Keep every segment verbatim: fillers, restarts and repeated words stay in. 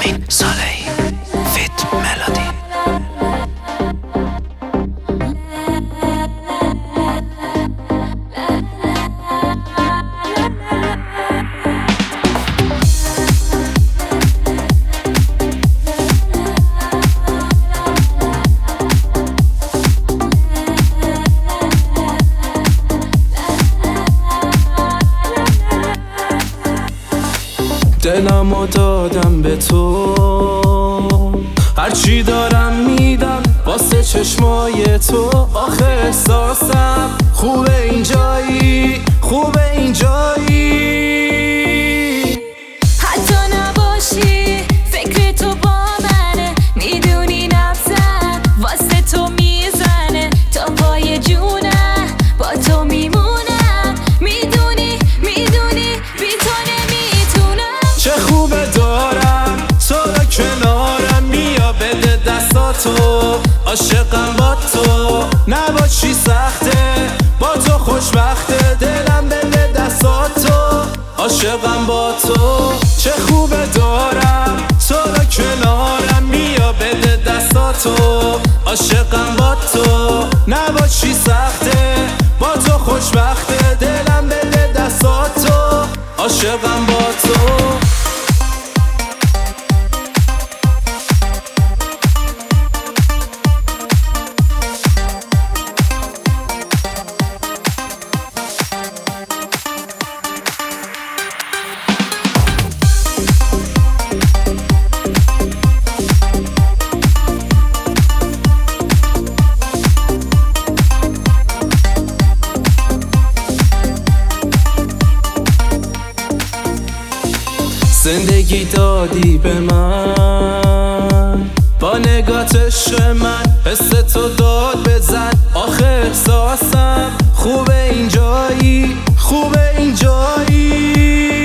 امین صالحی فیت ملودی. دلمو دادم به تو، هرچی دارم میدم واسه چشمای تو. آخه احساسم خوبه اینجایی، خوبه اینجایی. حتی نباشی فکر تو با منه، میدونی نفسم واسه تو میزنه. تا پای جونم با تو میمونم، میدونی میدونی بی تو نمیتونم. چه خوبه دارم تو رو کنارم، بیا بده دستاتو، عاشقم با تو. نباشی سخته با تو خوشبخته، دلم بده دستاتو، عاشقم با تو. چه خوبه دارم تو رو کنارم، بیا بده دستاتو، عاشقم با تو. نباشی سخته با تو خوشبخته، دلم بده دستاتو، عاشقم با تو. زندگی دادی به من، با نگات عشق من حس تو داد بزن. آخه احساسم خوبه اینجایی، خوبه اینجایی.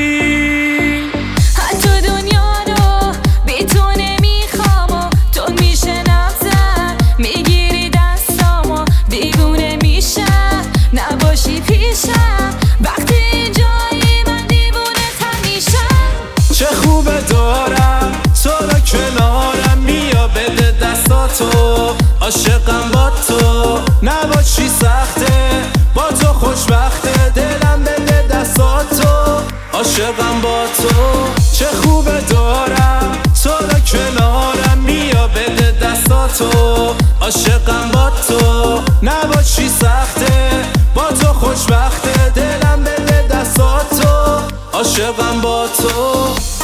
حتی دنیا رو بی تو نمیخوام و تو میشناسم، میگیری دستامو دیوونه میشم. نباشی پیشم وقتی اینجایی، من دیوونه تر میشم. چه خوبه دارم تو رو کنارم، بیا بده دستاتو، عاشقم با تو. نباشی سخته با تو خوشبخته، دلم بده دستاتو، عاشقم با تو. چه خوبه دارم تو رو کنارم، بیا بده دستاتو، عاشقم با تو. نباشی سخته با تو خوشبخته، دلم بده دستاتو، عاشقم با تو.